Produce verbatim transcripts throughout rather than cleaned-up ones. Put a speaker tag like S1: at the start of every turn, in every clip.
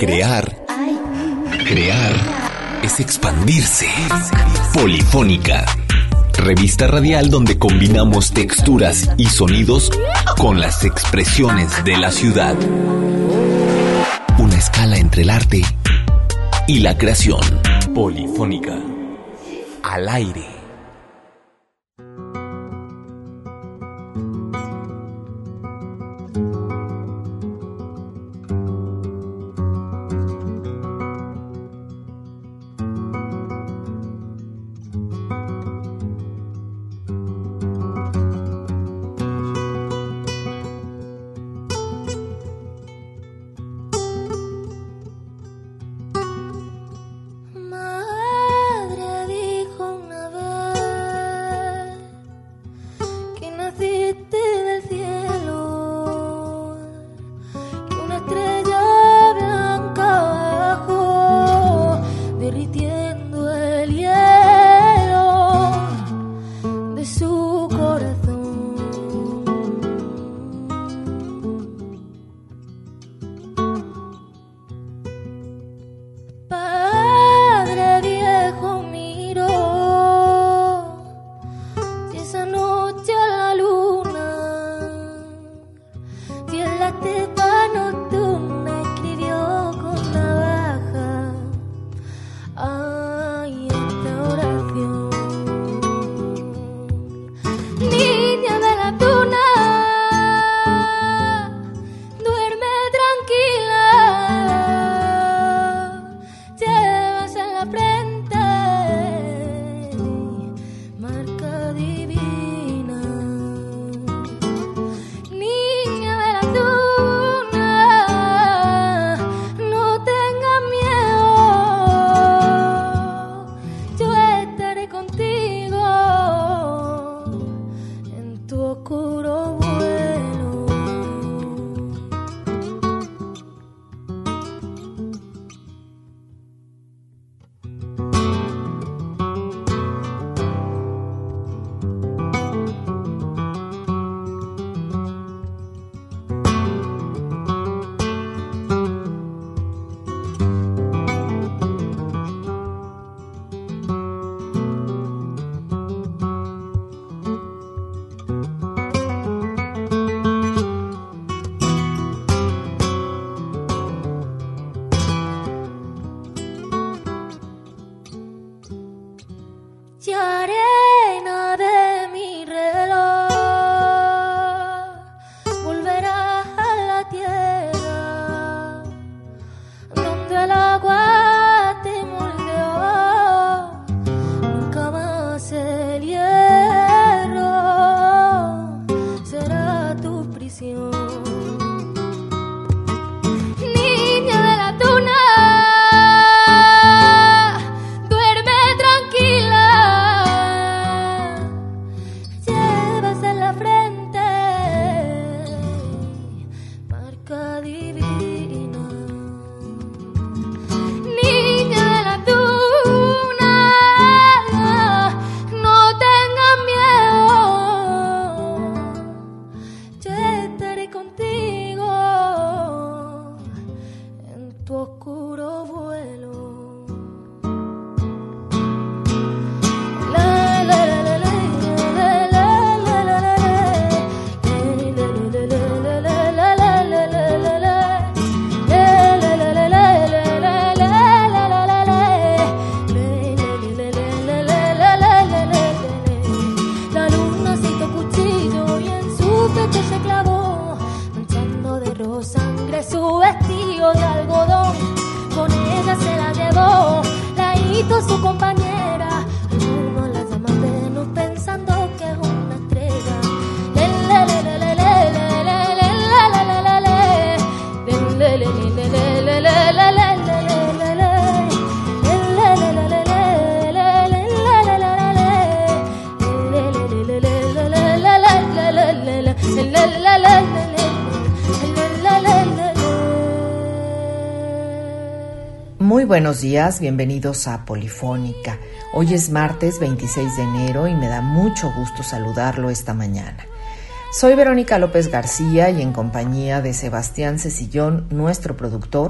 S1: Crear, crear es expandirse. Polifónica, revista radial donde combinamos texturas y sonidos con las expresiones de la ciudad. Una escala entre el arte y la creación. Polifónica, al aire.
S2: Muy buenos días, bienvenidos a Polifónica. Hoy es martes veintiséis de enero y me da mucho gusto saludarlo esta mañana. Soy Verónica López García y en compañía de Sebastián Cecillón, nuestro productor,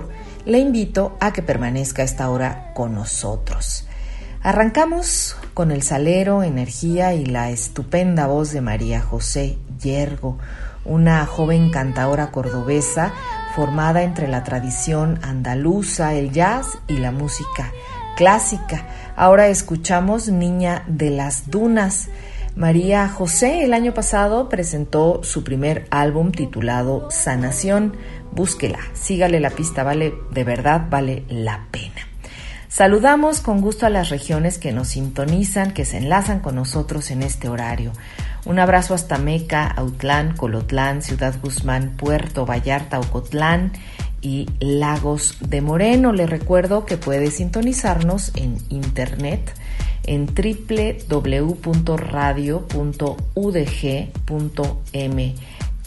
S2: le invito a que permanezca a esta hora con nosotros. Arrancamos con el salero, energía y la estupenda voz de María José Yergo, una joven cantadora cordobesa formada entre la tradición andaluza, el jazz y la música clásica. Ahora escuchamos Niña de las Dunas. María José el año pasado presentó su primer álbum titulado Sanación. Búsquela, sígale la pista, vale, de verdad vale la pena. Saludamos con gusto a las regiones que nos sintonizan, que se enlazan con nosotros en este horario. Un abrazo hasta Meca, Autlán, Colotlán, Ciudad Guzmán, Puerto Vallarta, Ocotlán y Lagos de Moreno. Les recuerdo que puede sintonizarnos en internet en doble u doble u doble u punto radio punto u d g punto m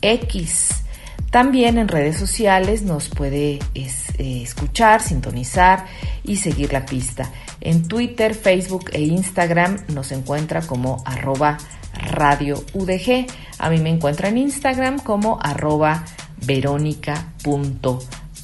S2: x. También en redes sociales nos puede es, eh, escuchar, sintonizar y seguir la pista. En Twitter, Facebook e Instagram nos encuentra como arroba radio U D G. A mí me encuentra en Instagram como arroba verónica punto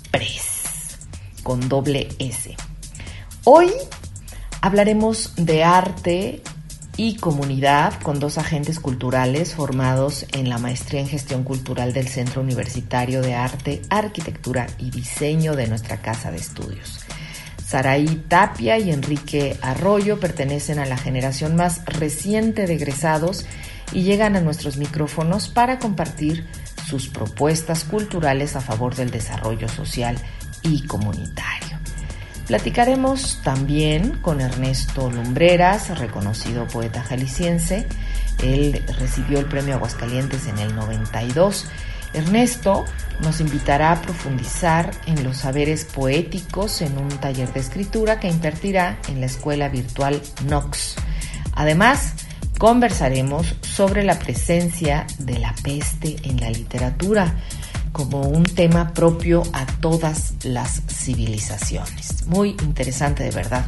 S2: pres con doble S. Hoy hablaremos de arte y comunidad con dos agentes culturales formados en la maestría en gestión cultural del Centro Universitario de Arte, Arquitectura y Diseño de nuestra Casa de Estudios. Saraí Tapia y Enrique Arroyo pertenecen a la generación más reciente de egresados y llegan a nuestros micrófonos para compartir sus propuestas culturales a favor del desarrollo social y comunitario. Platicaremos también con Ernesto Lumbreras, reconocido poeta jalisciense. Él recibió el Premio Aguascalientes en el noventa y dos. Ernesto nos invitará a profundizar en los saberes poéticos en un taller de escritura que impartirá en la escuela virtual Nox. Además, conversaremos sobre la presencia de la peste en la literatura como un tema propio a todas las civilizaciones. Muy interesante de verdad.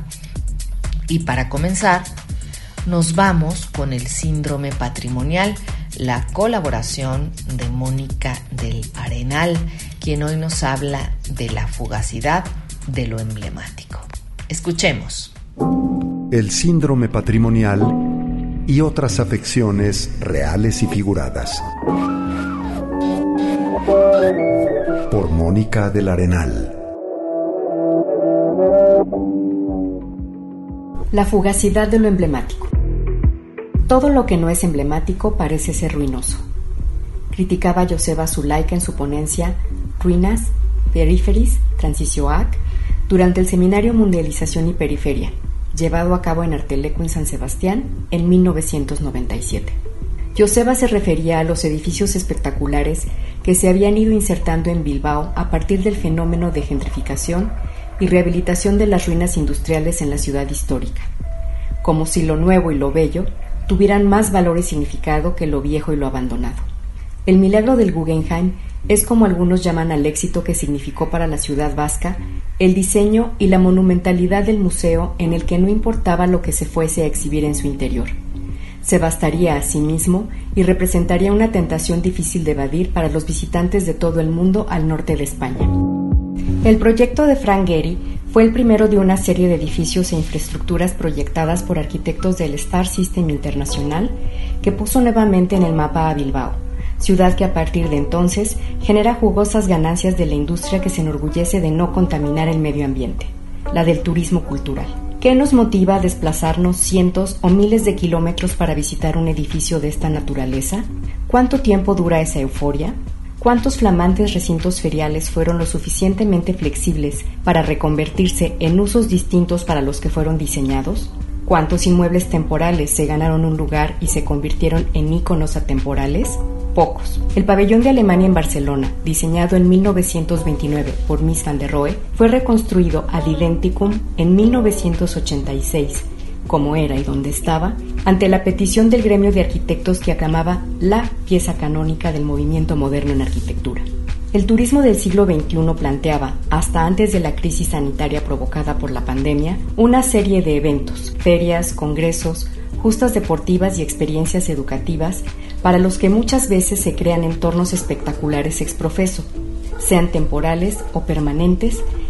S2: Y para comenzar, nos vamos con el síndrome patrimonial, la colaboración de Mónica del Arenal, quien hoy nos habla de la fugacidad de lo emblemático. Escuchemos.
S3: El síndrome patrimonial y otras afecciones reales y figuradas. Por Mónica del Arenal.
S4: La fugacidad de lo emblemático. Todo lo que no es emblemático parece ser ruinoso. Criticaba Joseba Zulaika en su ponencia Ruinas, Peripheries, Transición-Ac durante el seminario Mundialización y Periferia, llevado a cabo en Arteleco en San Sebastián en mil novecientos noventa y siete. Joseba se refería a los edificios espectaculares que se habían ido insertando en Bilbao a partir del fenómeno de gentrificación y rehabilitación de las ruinas industriales en la ciudad histórica, como si lo nuevo y lo bello tuvieran más valor y significado que lo viejo y lo abandonado. El milagro del Guggenheim es como algunos llaman al éxito que significó para la ciudad vasca el diseño y la monumentalidad del museo en el que no importaba lo que se fuese a exhibir en su interior. Se bastaría a sí mismo y representaría una tentación difícil de evadir para los visitantes de todo el mundo al norte de España. El proyecto de Frank Gehry fue el primero de una serie de edificios e infraestructuras proyectadas por arquitectos del Star System Internacional que puso nuevamente en el mapa a Bilbao, ciudad que a partir de entonces genera jugosas ganancias de la industria que se enorgullece de no contaminar el medio ambiente, la del turismo cultural. ¿Qué nos motiva a desplazarnos cientos o miles de kilómetros para visitar un edificio de esta naturaleza? ¿Cuánto tiempo dura esa euforia? ¿Cuántos flamantes recintos feriales fueron lo suficientemente flexibles para reconvertirse en usos distintos para los que fueron diseñados? ¿Cuántos inmuebles temporales se ganaron un lugar y se convirtieron en íconos atemporales? Pocos. El pabellón de Alemania en Barcelona, diseñado en mil novecientos veintinueve por Mies van der Rohe, fue reconstruido ad identicum en mil novecientos ochenta y seis, como era y donde estaba, ante la petición del gremio de arquitectos que aclamaba la pieza canónica del movimiento moderno en arquitectura. El turismo del siglo veintiuno planteaba, hasta antes de la crisis sanitaria provocada por la pandemia, una serie de eventos, ferias, congresos, justas deportivas y experiencias educativas para los que muchas veces se crean entornos espectaculares ex profeso, sean temporales o permanentes,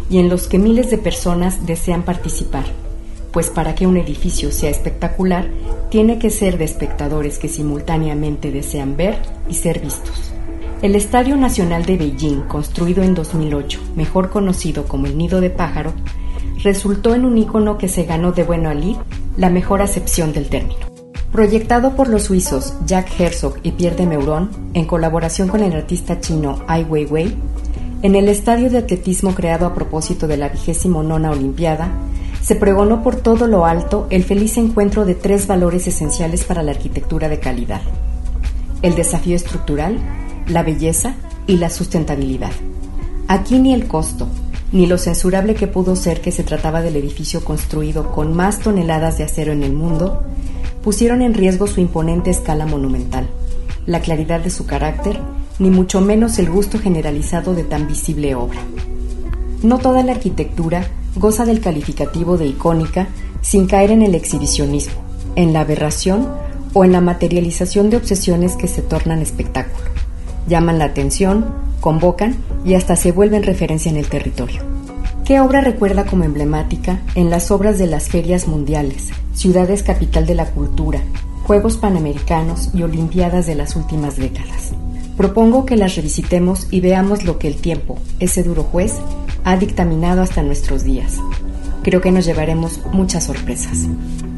S4: y en los que miles de personas desean participar, pues para que un edificio sea espectacular, tiene que ser de espectadores que simultáneamente desean ver y ser vistos. El Estadio Nacional de Beijing, construido en dos mil ocho, mejor conocido como el Nido de Pájaro, resultó en un ícono que se ganó de buena lid la mejor acepción del término. Proyectado por los suizos Jacques Herzog y Pierre de Meuron, en colaboración con el artista chino Ai Weiwei, en el estadio de atletismo creado a propósito de la vigésimo nona Olimpiada, se pregonó por todo lo alto el feliz encuentro de tres valores esenciales para la arquitectura de calidad: el desafío estructural, la belleza y la sustentabilidad. Aquí ni el costo, ni lo censurable que pudo ser que se trataba del edificio construido con más toneladas de acero en el mundo, pusieron en riesgo su imponente escala monumental, la claridad de su carácter, ni mucho menos el gusto generalizado de tan visible obra. No toda la arquitectura goza del calificativo de icónica sin caer en el exhibicionismo, en la aberración o en la materialización de obsesiones que se tornan espectáculo, llaman la atención, convocan y hasta se vuelven referencia en el territorio. ¿Qué obra recuerda como emblemática en las obras de las ferias mundiales, ciudades capital de la cultura, Juegos Panamericanos y Olimpiadas de las últimas décadas? Propongo que las revisitemos y veamos lo que el tiempo, ese duro juez, ha dictaminado hasta nuestros días. Creo que nos llevaremos muchas sorpresas.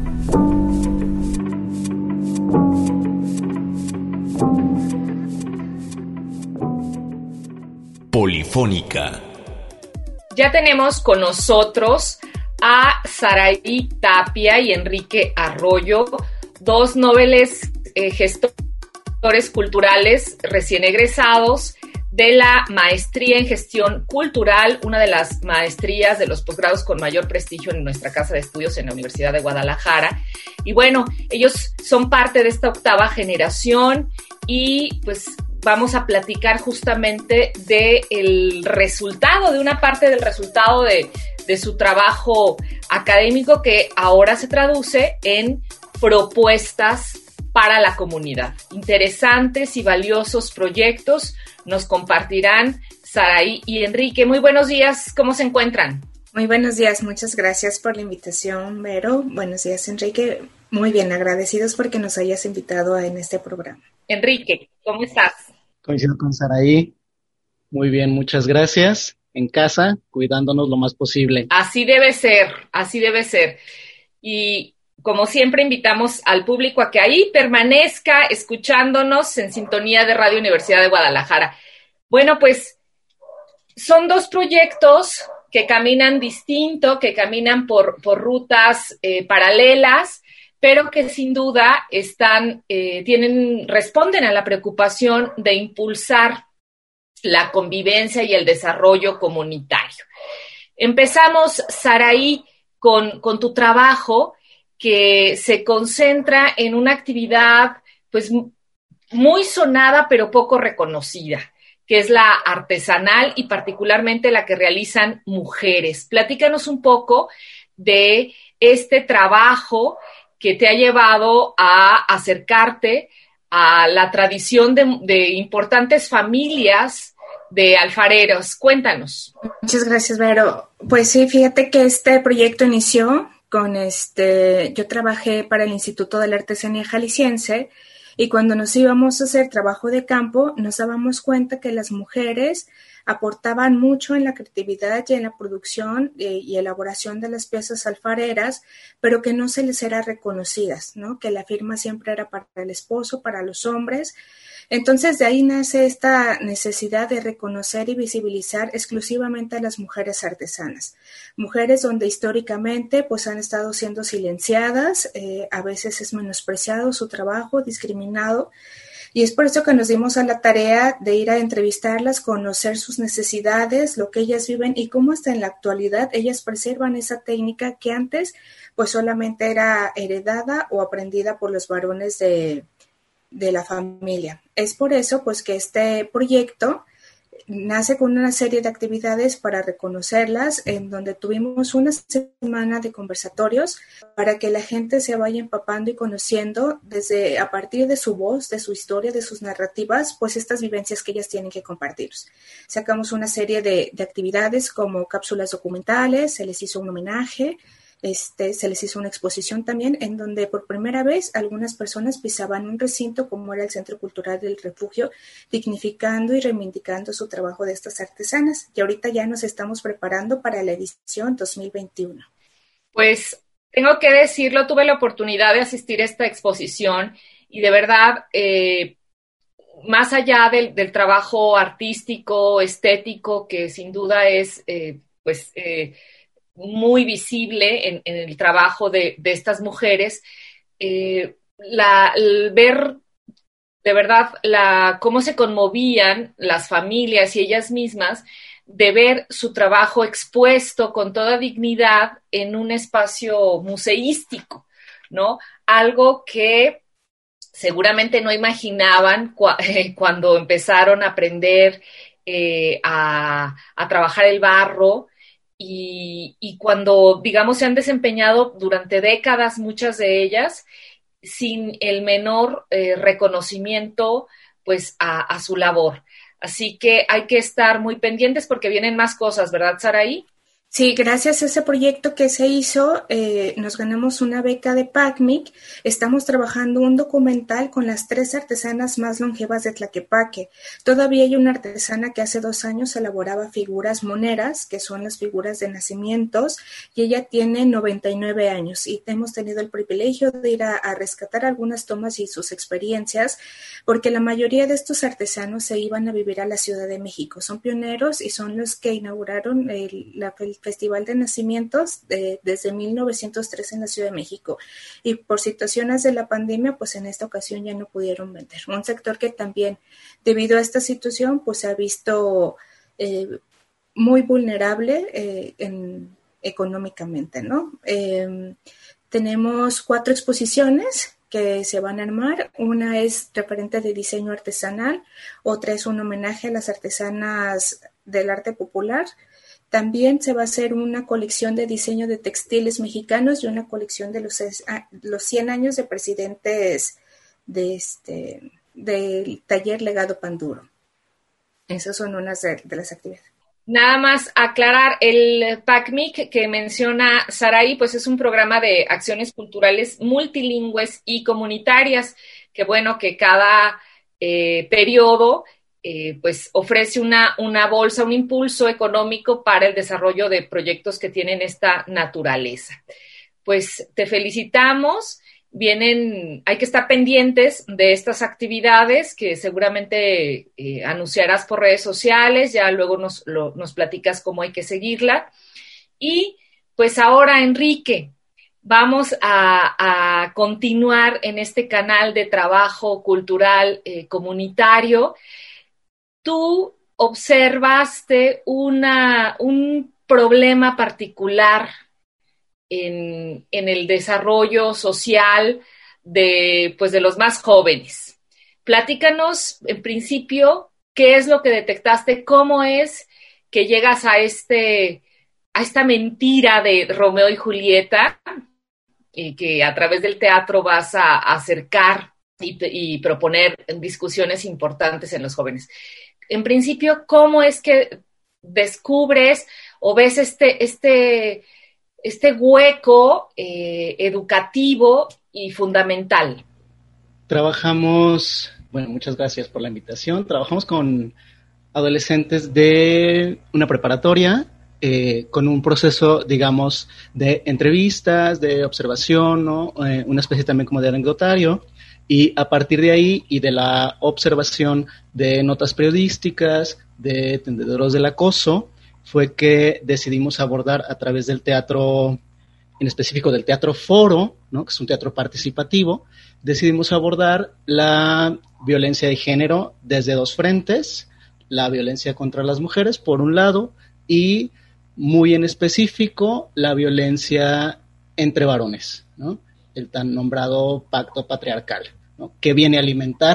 S1: Polifónica.
S2: Ya tenemos con nosotros a Saraí Tapia y Enrique Arroyo, dos nobles eh, gestores culturales recién egresados de la maestría en gestión cultural, una de las maestrías de los posgrados con mayor prestigio en nuestra casa de estudios en la Universidad de Guadalajara. Y bueno, ellos son parte de esta octava generación y pues vamos a platicar justamente del resultado, de una parte del resultado de, de su trabajo académico que ahora se traduce en propuestas para la comunidad. Interesantes y valiosos proyectos nos compartirán Saraí y Enrique. Muy buenos días, ¿cómo se encuentran?
S5: Muy buenos días, muchas gracias por la invitación, Vero. Buenos días, Enrique. Muy bien, agradecidos porque nos hayas invitado en este programa.
S2: Enrique, ¿cómo estás?
S6: Coincido con Saraí. Muy bien, muchas gracias. En casa, cuidándonos lo más posible.
S2: Así debe ser, así debe ser. Y como siempre, invitamos al público a que ahí permanezca escuchándonos en sintonía de Radio Universidad de Guadalajara. Bueno, pues son dos proyectos que caminan distinto, que caminan por, por rutas eh, paralelas, pero que sin duda están, eh, tienen, responden a la preocupación de impulsar la convivencia y el desarrollo comunitario. Empezamos, Saraí, con, con tu trabajo, que se concentra en una actividad pues muy sonada pero poco reconocida, que es la artesanal y particularmente la que realizan mujeres. Platícanos un poco de este trabajo que te ha llevado a acercarte a la tradición de, de importantes familias de alfareros. Cuéntanos.
S5: Muchas gracias, Vero. Pues sí, fíjate que este proyecto inició con este, yo trabajé para el Instituto de la Artesanía Jalisciense y cuando nos íbamos a hacer trabajo de campo nos dábamos cuenta que las mujeres aportaban mucho en la creatividad y en la producción eh, y elaboración de las piezas alfareras, pero que no se les era reconocidas, ¿no? Que la firma siempre era para el esposo, para los hombres. Entonces, de ahí nace esta necesidad de reconocer y visibilizar exclusivamente a las mujeres artesanas. Mujeres donde históricamente pues han estado siendo silenciadas, eh, a veces es menospreciado su trabajo, discriminado. Y es por eso que nos dimos a la tarea de ir a entrevistarlas, conocer sus necesidades, lo que ellas viven y cómo hasta en la actualidad ellas preservan esa técnica que antes pues solamente era heredada o aprendida por los varones de, de la familia. Es por eso pues que este proyecto nace con una serie de actividades para reconocerlas, en donde tuvimos una semana de conversatorios para que la gente se vaya empapando y conociendo desde a partir de su voz, de su historia, de sus narrativas, pues estas vivencias que ellas tienen que compartir. Sacamos una serie de, de actividades como cápsulas documentales, se les hizo un homenaje, Este, se les hizo una exposición también en donde por primera vez algunas personas pisaban un recinto como era el Centro Cultural del Refugio, dignificando y reivindicando su trabajo de estas artesanas. Y ahorita ya nos estamos preparando para la edición dos mil veintiuno.
S7: Pues tengo que decirlo, tuve la oportunidad de asistir a esta exposición y de verdad, eh, más allá del, del trabajo artístico, estético, que sin duda es, eh, pues, eh, muy visible en, en el trabajo de, de estas mujeres, eh, la, el ver de verdad la, cómo se conmovían las familias y ellas mismas de ver su trabajo expuesto con toda dignidad en un espacio museístico, ¿no? Algo que seguramente no imaginaban cu- eh, cuando empezaron a aprender eh, a, a trabajar el barro. Y, y cuando, digamos, se han desempeñado durante décadas, muchas de ellas, sin el menor eh, reconocimiento, pues, a, a su labor. Así que hay que estar muy pendientes porque vienen más cosas, ¿verdad, Saraí?
S5: Sí, gracias a ese proyecto que se hizo, eh, nos ganamos una beca de PACMIC. Estamos trabajando un documental con las tres artesanas más longevas de Tlaquepaque. Todavía hay una artesana que hace dos años elaboraba figuras moneras, que son las figuras de nacimientos, y ella tiene noventa y nueve años. Y hemos tenido el privilegio de ir a, a rescatar algunas tomas y sus experiencias, porque la mayoría de estos artesanos se iban a vivir a la Ciudad de México. Son pioneros y son los que inauguraron el, la, el Festival de Nacimientos de, desde mil novecientos tres en la Ciudad de México, y por situaciones de la pandemia pues en esta ocasión ya no pudieron vender. Un sector que también debido a esta situación pues se ha visto eh, muy vulnerable eh, en, económicamente, ¿no? Eh, tenemos cuatro exposiciones que se van a armar. Una es referente de diseño artesanal, otra es un homenaje a las artesanas del arte popular. También se va a hacer una colección de diseño de textiles mexicanos y una colección de los, los cien años de presidentes de este, del taller Legado Panduro. Esas son unas de, de las actividades.
S7: Nada más aclarar, el PACMIC que menciona Saraí, pues es un programa de acciones culturales multilingües y comunitarias, que bueno, que cada eh, periodo Eh, pues ofrece una, una bolsa, un impulso económico para el desarrollo de proyectos que tienen esta naturaleza. Pues te felicitamos, vienen, hay que estar pendientes de estas actividades que seguramente eh, anunciarás por redes sociales, ya luego nos, lo, nos platicas cómo hay que seguirla. Y pues ahora, Enrique, vamos a, a continuar en este canal de trabajo cultural eh, comunitario. Tú observaste una, un problema particular en, en el desarrollo social de, pues, de los más jóvenes. Platícanos, en principio, qué es lo que detectaste, cómo es que llegas a, este, a esta mentira de Romeo y Julieta, y que a través del teatro vas a, a acercar y, y proponer discusiones importantes en los jóvenes. En principio, ¿cómo es que descubres o ves este, este, este hueco eh, educativo y fundamental?
S6: Trabajamos, bueno, muchas gracias por la invitación. Trabajamos con adolescentes de una preparatoria, eh, con un proceso, digamos, de entrevistas, de observación, ¿no? Eh, una especie también como de anecdotario. Y a partir de ahí y de la observación de notas periodísticas, de tenderos del acoso, fue que decidimos abordar a través del teatro, en específico del teatro foro, ¿no? Que es un teatro participativo, decidimos abordar la violencia de género desde dos frentes, la violencia contra las mujeres, por un lado, y muy en específico, la violencia entre varones, ¿no? El tan nombrado pacto patriarcal, ¿no? Que viene a alimentar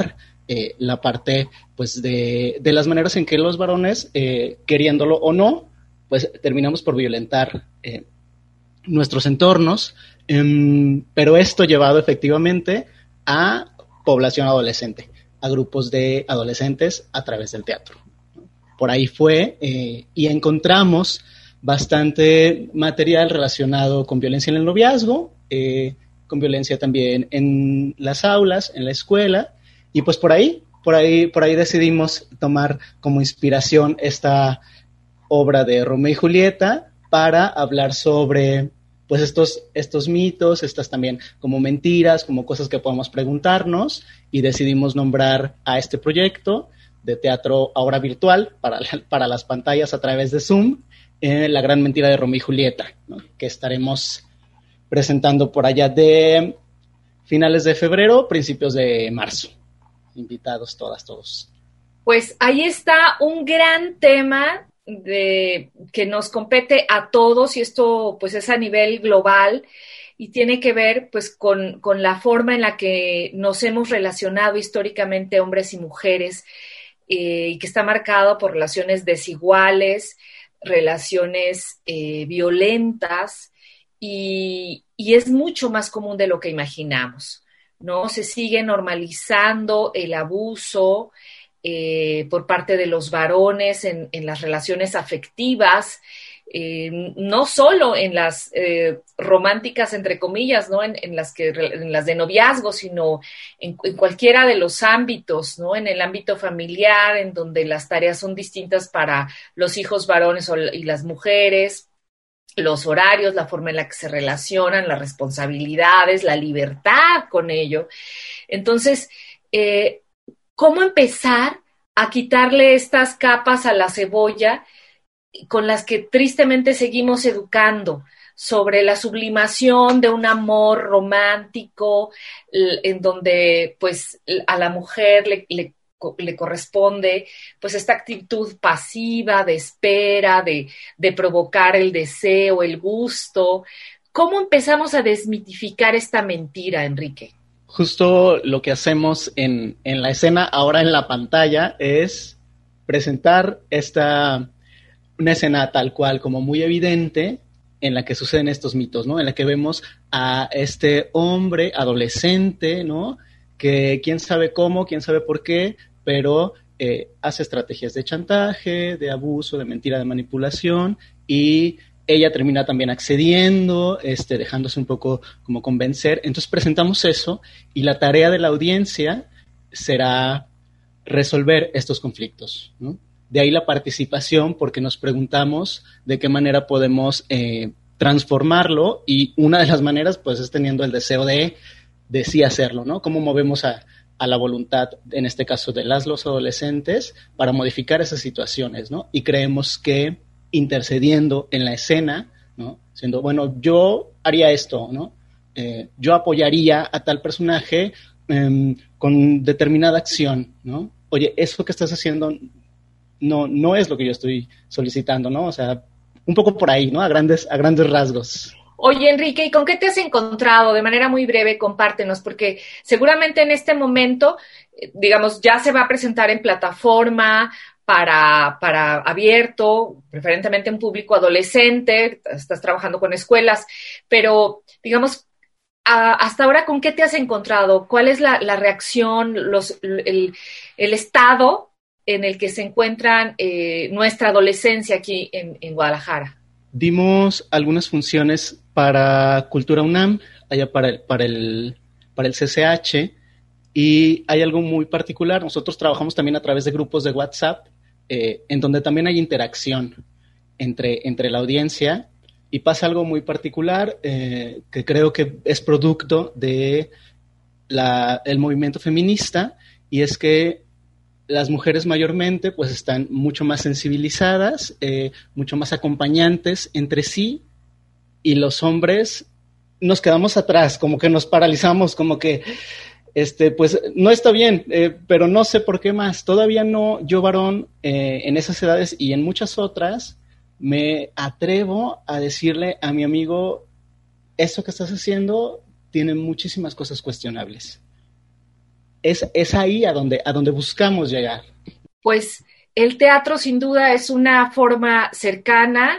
S6: eh, la parte pues de, de las maneras en que los varones, eh, queriéndolo o no, pues terminamos por violentar eh, nuestros entornos, eh, pero esto llevado efectivamente a población adolescente, a grupos de adolescentes a través del teatro. Por ahí fue, eh, y encontramos bastante material relacionado con violencia en el noviazgo, eh, con violencia también en las aulas, en la escuela, y pues por ahí, por ahí, por ahí decidimos tomar como inspiración esta obra de Romeo y Julieta para hablar sobre pues estos, estos mitos, estas también como mentiras, como cosas que podemos preguntarnos, y decidimos nombrar a este proyecto de teatro ahora virtual para, para las pantallas a través de Zoom, eh, La gran mentira de Romeo y Julieta, ¿no? Que estaremos presentando por allá de finales de febrero, principios de marzo. Invitados todas, todos.
S7: Pues ahí está un gran tema de que nos compete a todos, y esto pues es a nivel global y tiene que ver pues con, con la forma en la que nos hemos relacionado históricamente hombres y mujeres, eh, y que está marcado por relaciones desiguales, relaciones eh, violentas, y, y es mucho más común de lo que imaginamos, ¿no? Se sigue normalizando el abuso Eh, por parte de los varones en, en las relaciones afectivas, eh, no solo en las eh, románticas, entre comillas, ¿no? En, en las que, en las de noviazgo, sino en, en cualquiera de los ámbitos, ¿no? En el ámbito familiar, en donde las tareas son distintas para los hijos varones o, y las mujeres, los horarios, la forma en la que se relacionan, las responsabilidades, la libertad con ello. Entonces, eh, ¿cómo empezar a quitarle estas capas a la cebolla con las que tristemente seguimos educando sobre la sublimación de un amor romántico, en donde pues a la mujer le, le, le corresponde pues esta actitud pasiva de espera, de, de provocar el deseo, el gusto? ¿Cómo empezamos a desmitificar esta mentira, Enrique?
S6: Justo lo que hacemos en, en la escena, ahora en la pantalla, es presentar esta, una escena tal cual, como muy evidente, en la que suceden estos mitos, ¿no? En la que vemos a este hombre adolescente, ¿no? Que quién sabe cómo, quién sabe por qué, pero eh, hace estrategias de chantaje, de abuso, de mentira, de manipulación, y ella termina también accediendo, este, dejándose un poco como convencer. Entonces presentamos eso, y la tarea de la audiencia será resolver estos conflictos, ¿no? De ahí la participación, porque nos preguntamos de qué manera podemos eh, transformarlo, y una de las maneras pues es teniendo el deseo de, de sí hacerlo, ¿no? Cómo movemos a, a la voluntad, en este caso de las los adolescentes, para modificar esas situaciones, ¿no? Y creemos que intercediendo en la escena, ¿no? Siendo, bueno, yo haría esto, ¿no? Eh, yo apoyaría a tal personaje eh, con determinada acción, ¿no? Oye, eso que estás haciendo no, no es lo que yo estoy solicitando, ¿no? O sea, un poco por ahí, ¿no? A grandes, a grandes rasgos.
S7: Oye, Enrique, ¿y con qué te has encontrado? De manera muy breve, compártenos, porque seguramente en este momento, digamos, ya se va a presentar en plataforma, Para, para abierto, preferentemente en público adolescente, estás trabajando con escuelas, pero digamos, a, hasta ahora, ¿con qué te has encontrado? ¿Cuál es la, la reacción, los, el, el estado en el que se encuentran eh, nuestra adolescencia aquí en, en Guadalajara?
S6: Dimos algunas funciones para Cultura UNAM, allá para el, para el, para el C C H, y hay algo muy particular. Nosotros trabajamos también a través de grupos de WhatsApp, eh, en donde también hay interacción entre, entre la audiencia, y pasa algo muy particular eh, que creo que es producto de la, el movimiento feminista, y es que las mujeres mayormente pues están mucho más sensibilizadas, eh, mucho más acompañantes entre sí, y los hombres nos quedamos atrás, como que nos paralizamos, como que Este, pues no está bien, eh, pero no sé por qué más. Todavía no, yo varón, eh, en esas edades y en muchas otras, me atrevo a decirle a mi amigo, eso que estás haciendo tiene muchísimas cosas cuestionables. es, es ahí a donde, a donde buscamos llegar.
S7: Pues el teatro sin duda es una forma cercana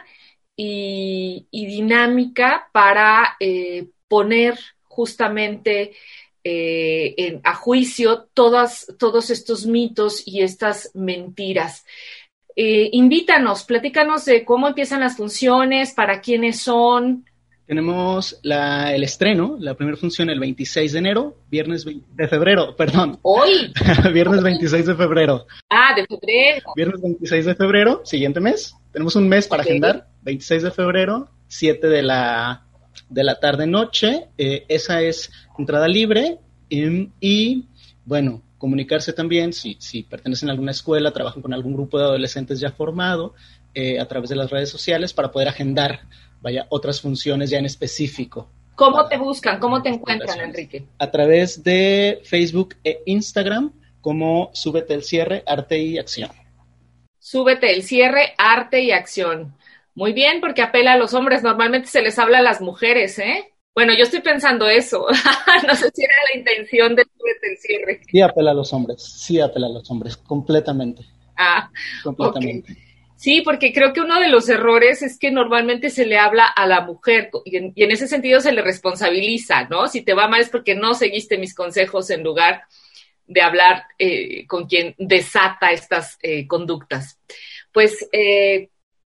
S7: y, y dinámica para eh, poner justamente eh, en, a juicio todas, todos estos mitos y estas mentiras. Eh, invítanos, platícanos de cómo empiezan las funciones, para quiénes son.
S6: Tenemos la, el estreno, la primera función el veintiséis de enero, viernes veinte de febrero, perdón.
S7: Hoy.
S6: Viernes veintiséis de febrero.
S7: Ah, de febrero.
S6: Viernes veintiséis de febrero, siguiente mes. Tenemos un mes para okay. agendar. veintiséis de febrero, siete de la, de la tarde-noche. Eh, esa es entrada libre. Y, y bueno, comunicarse también si, si pertenecen a alguna escuela, trabajan con algún grupo de adolescentes ya formado, eh, a través de las redes sociales para poder agendar vaya, otras funciones ya en específico.
S7: ¿Cómo te buscan? ¿Cómo te encuentran, Enrique?
S6: A través de Facebook e Instagram como Súbete el Cierre, Arte y Acción.
S7: Súbete el Cierre, Arte y Acción. Muy bien, porque apela a los hombres. Normalmente se les habla a las mujeres, ¿eh? Bueno, yo estoy pensando eso. No sé si era la intención de Súbete el Cierre.
S6: Sí apela a los hombres, sí apela a los hombres, completamente.
S7: Ah,
S6: completamente.
S7: Okay. Sí, porque creo que uno de los errores es que normalmente se le habla a la mujer y en, y en ese sentido se le responsabiliza, ¿no? Si te va mal es porque no seguiste mis consejos en lugar de hablar eh, con quien desata estas eh, conductas. Pues eh,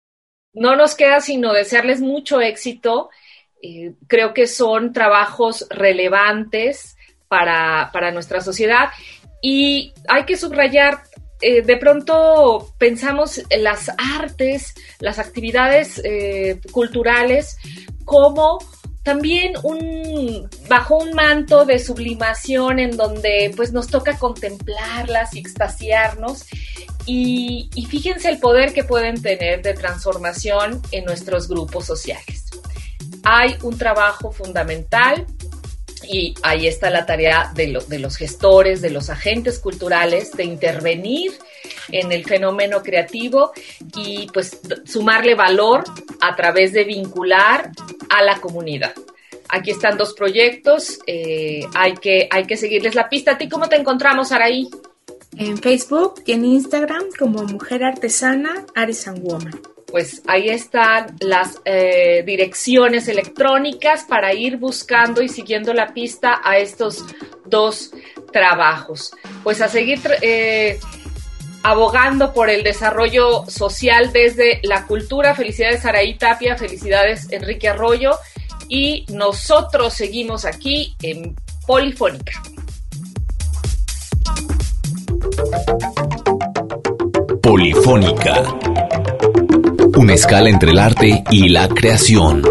S7: no nos queda sino desearles mucho éxito. Eh, creo que son trabajos relevantes para, para nuestra sociedad y hay que subrayar. Eh, de pronto pensamos en las artes, las actividades eh, culturales como también un, bajo un manto de sublimación en donde pues nos toca contemplarlas y extasiarnos y, y fíjense el poder que pueden tener de transformación en nuestros grupos sociales. Hay un trabajo fundamental. Y ahí está la tarea de, lo, de los gestores, de los agentes culturales, de intervenir en el fenómeno creativo y pues sumarle valor a través de vincular a la comunidad. Aquí están dos proyectos, eh, hay, que, hay que seguirles la pista. ¿A ti cómo te encontramos, Saraí?
S5: En Facebook y en Instagram como Mujer Artesana Artisan Woman.
S7: Pues ahí están las eh, direcciones electrónicas para ir buscando y siguiendo la pista a estos dos trabajos. Pues a seguir eh, abogando por el desarrollo social desde la cultura. Felicidades Saraí Tapia, felicidades Enrique Arroyo y nosotros seguimos aquí en Polifónica.
S1: Polifónica. Una escala entre el arte y la creación.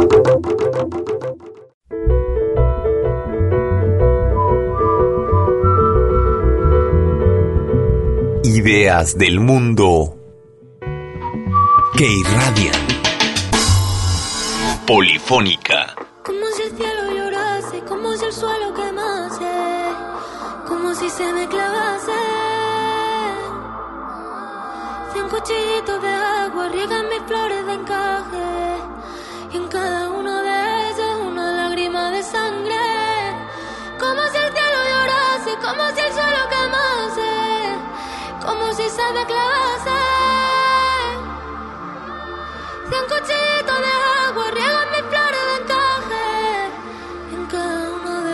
S1: Ideas del mundo que irradian. Polifónica.
S8: Como si el cielo llorase, como si el suelo quemase, como si se me clavase. Cien cuchillitos de agua riegan mis flores de encaje y en cada uno de ellos una lágrima de sangre. Como si el cielo llorase, como si el suelo quemase, como si se me clavase. Cien cuchillitos de agua riegan mis flores de encaje y en cada uno de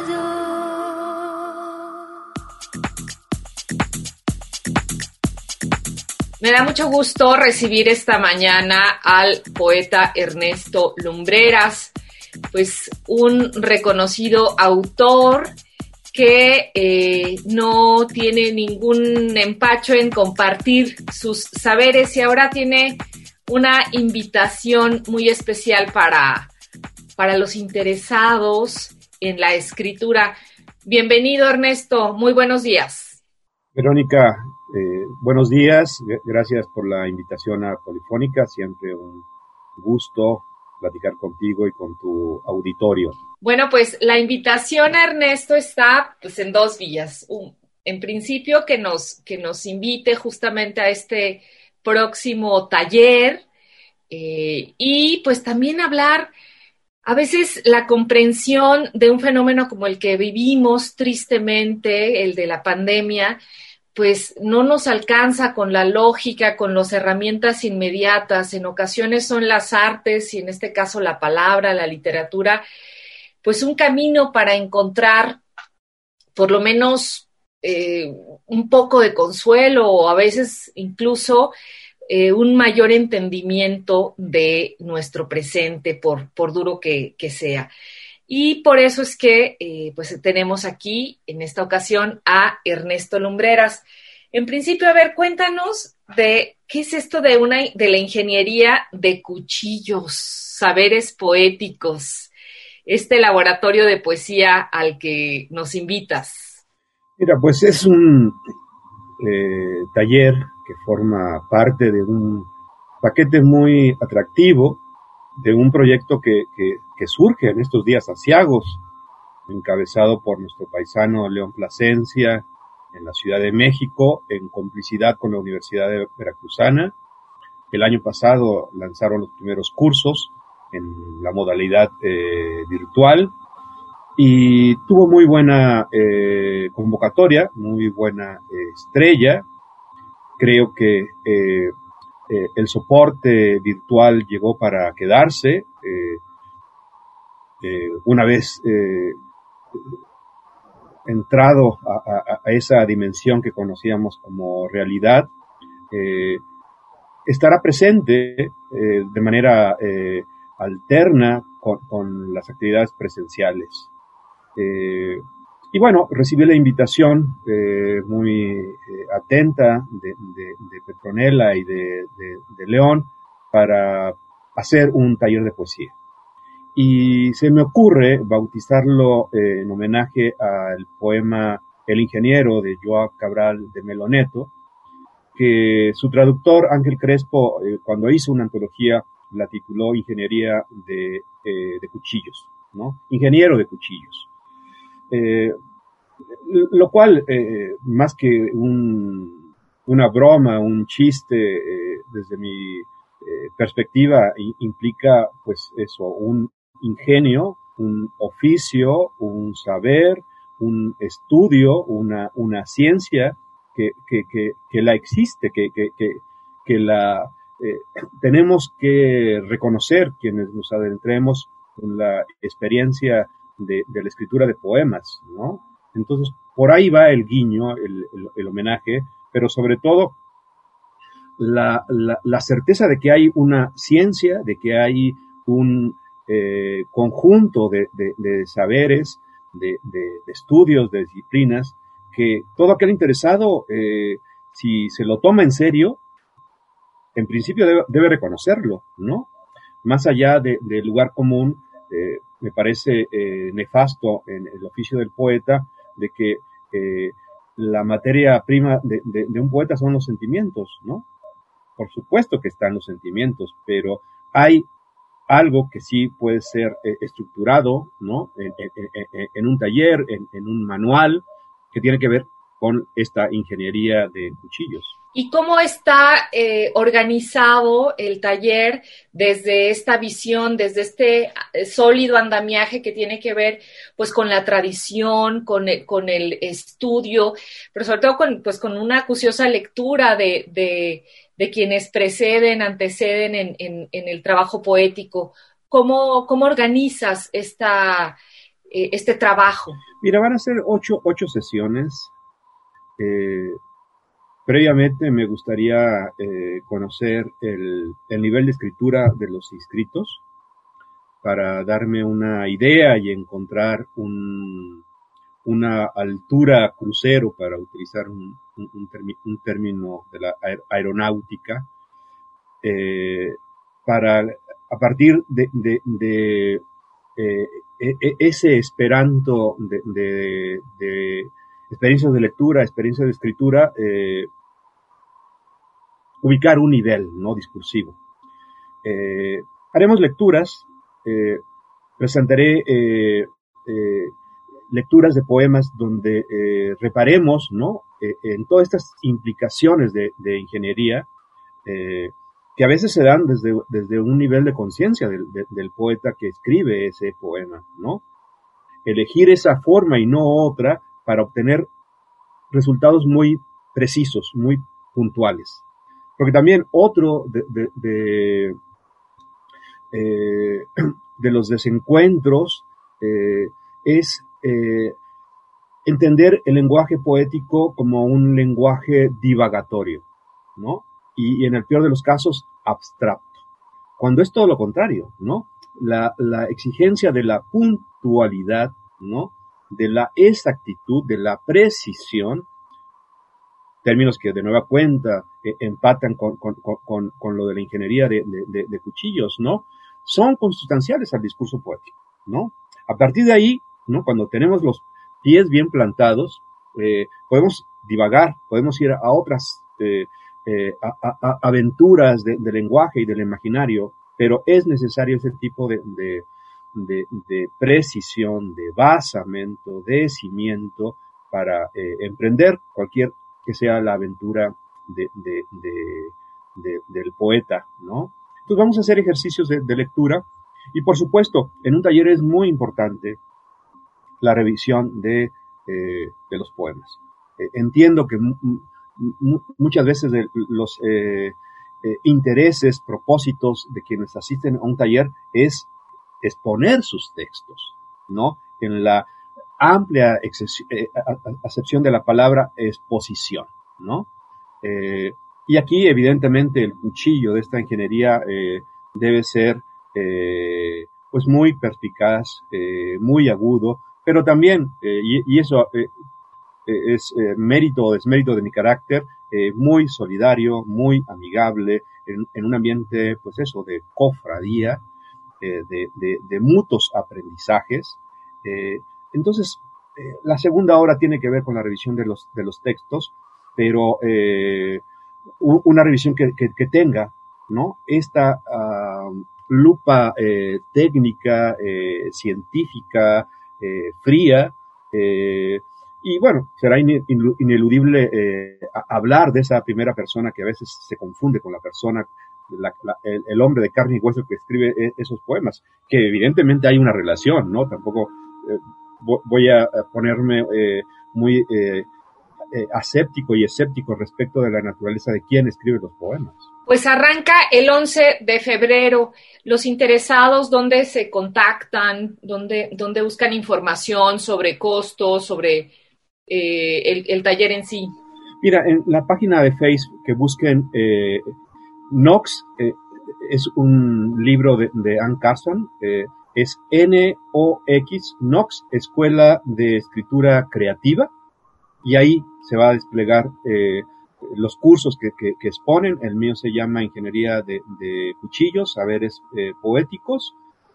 S8: ellos.
S7: Me da mucho gusto recibir esta mañana al poeta Ernesto Lumbreras, pues un reconocido autor que eh, no tiene ningún empacho en compartir sus saberes y ahora tiene una invitación muy especial para, para los interesados en la escritura. Bienvenido, Ernesto, muy buenos días.
S9: Verónica, eh, buenos días, gracias por la invitación a Polifónica, siempre un gusto platicar contigo y con tu auditorio.
S7: Bueno, pues la invitación a Ernesto está pues, en dos vías. Un, en principio, que nos, que nos invite justamente a este próximo taller eh, y pues también hablar A veces la comprensión de un fenómeno como el que vivimos tristemente, el de la pandemia, pues no nos alcanza con la lógica, con las herramientas inmediatas. En ocasiones son las artes, y en este caso la palabra, la literatura, pues un camino para encontrar por lo menos eh, un poco de consuelo, o a veces incluso eh, un mayor entendimiento de nuestro presente, por, por duro que, que sea. Y por eso es que eh, pues tenemos aquí en esta ocasión a Ernesto Lumbreras. En principio, a ver, cuéntanos de qué es esto de una de la ingeniería de cuchillos, saberes poéticos, este laboratorio de poesía al que nos invitas.
S9: Mira, pues es un eh, taller que forma parte de un paquete muy atractivo, de un proyecto que, que, que surge en estos días aciagos, encabezado por nuestro paisano León Plasencia en la Ciudad de México, en complicidad con la Universidad de Veracruzana. El año pasado lanzaron los primeros cursos en la modalidad eh, virtual y tuvo muy buena eh, convocatoria, muy buena eh, estrella. Creo que eh, eh, el soporte virtual llegó para quedarse. Eh, eh, una vez eh, entrado a, a, a esa dimensión que conocíamos como realidad, eh, estará presente eh, de manera eh, alterna con, con las actividades presenciales. Eh, y bueno, recibí la invitación eh, muy eh, atenta de, de, de Petronella y de, de, de León para hacer un taller de poesía. Y se me ocurre bautizarlo eh, en homenaje al poema El ingeniero de Joao Cabral de Meloneto, que su traductor Ángel Crespo, eh, cuando hizo una antología, la tituló Ingeniería de, eh, de Cuchillos, ¿no? Ingeniero de Cuchillos. Eh, lo cual, eh, más que un, una broma, un chiste, eh, desde mi eh, perspectiva, i- implica, pues eso, un ingenio, un oficio, un saber, un estudio, una, una ciencia que, que, que, que la existe, que, que, que, que la eh, tenemos que reconocer quienes nos adentremos en la experiencia de, de la escritura de poemas, ¿no? Entonces, por ahí va el guiño, el, el, el homenaje, pero sobre todo la, la, la certeza de que hay una ciencia, de que hay un eh, conjunto de, de, de saberes, de, de, de estudios, de disciplinas, que todo aquel interesado, eh, si se lo toma en serio, en principio debe, debe reconocerlo, ¿no? Más allá de, del lugar común, eh, me parece eh, nefasto en el oficio del poeta de que eh, la materia prima de, de, de un poeta son los sentimientos, ¿no? Por supuesto que están los sentimientos, pero hay algo que sí puede ser eh, estructurado, ¿no? En, en, en, en un taller, en, en un manual, que tiene que ver con esta ingeniería de cuchillos.
S7: ¿Y cómo está eh, organizado el taller desde esta visión, desde este sólido andamiaje que tiene que ver pues con la tradición, con el, con el estudio, pero sobre todo con, pues, con una acuciosa lectura de, de, de quienes preceden, anteceden en, en, en el trabajo poético? ¿Cómo, cómo organizas esta, eh, este trabajo?
S9: Mira, van a ser ocho, ocho sesiones. Eh, Previamente me gustaría eh, conocer el, el nivel de escritura de los inscritos para darme una idea y encontrar un, una altura crucero, para utilizar un, un, un, termi, un término de la aer, aeronáutica, eh, para a partir de, de, de eh, ese esperanto de, de, de experiencias de lectura, experiencias de escritura, eh, ubicar un nivel, ¿no?, discursivo. Eh, haremos lecturas, eh, presentaré eh, eh, lecturas de poemas donde eh, reparemos, ¿no?, eh, en todas estas implicaciones de, de ingeniería, eh, que a veces se dan desde, desde un nivel de conciencia del, de, del poeta que escribe ese poema, ¿no? Elegir esa forma y no otra para obtener resultados muy precisos, muy puntuales. Porque también otro de, de, de, eh, de los desencuentros eh, es eh, entender el lenguaje poético como un lenguaje divagatorio, ¿no? Y, y en el peor de los casos, abstracto. Cuando es todo lo contrario, ¿no? La, la exigencia de la puntualidad, ¿no? De la exactitud, de la precisión, términos que de nueva cuenta eh, empatan con, con, con, con lo de la ingeniería de, de, de cuchillos, ¿no? Son consustanciales al discurso poético, ¿no? A partir de ahí, ¿no? Cuando tenemos los pies bien plantados, eh, podemos divagar, podemos ir a otras eh, eh, a, a, a aventuras de, de lenguaje y del imaginario, pero es necesario ese tipo de, de, de, de precisión, de basamento, de cimiento para eh, emprender cualquier que sea la aventura de, de, de, de, del poeta, ¿no? Entonces vamos a hacer ejercicios de, de lectura y, por supuesto, en un taller es muy importante la revisión de, eh, de los poemas. Eh, entiendo que m- m- muchas veces de los eh, eh, intereses, propósitos de quienes asisten a un taller es exponer sus textos, ¿no? En la amplia exces- eh, acepción de la palabra exposición, ¿no? Eh, y aquí, evidentemente, el cuchillo de esta ingeniería eh, debe ser eh, pues muy perspicaz, eh, muy agudo, pero también, eh, y, y eso eh, es eh, mérito o desmérito de mi carácter, eh, muy solidario, muy amigable, en, en un ambiente, pues eso, de cofradía, eh, de, de, de mutuos aprendizajes. Eh, entonces, eh, la segunda hora tiene que ver con la revisión de los, de los textos, pero eh, una revisión que, que, que tenga, ¿no? Esta uh, lupa eh, técnica, eh, científica, eh, fría, eh, y bueno, será in, in, ineludible eh, hablar de esa primera persona que a veces se confunde con la persona, la, la, el, el hombre de carne y hueso que escribe esos poemas, que evidentemente hay una relación, ¿no? Tampoco eh, voy a ponerme eh, muy eh, eh, aséptico y escéptico respecto de la naturaleza de quién escribe los poemas.
S7: Pues arranca el once de febrero. Los interesados, ¿dónde se contactan? ¿Dónde, dónde buscan información sobre costos, sobre eh, el, el taller en sí?
S9: Mira, en la página de Facebook que busquen eh, Nox, eh, es un libro de, de Anne Carson, eh, es N O X, Nox, Escuela de Escritura Creativa, y ahí se va a desplegar eh, los cursos que, que, que exponen. El mío se llama Ingeniería de, de Cuchillos, Saberes eh, Poéticos.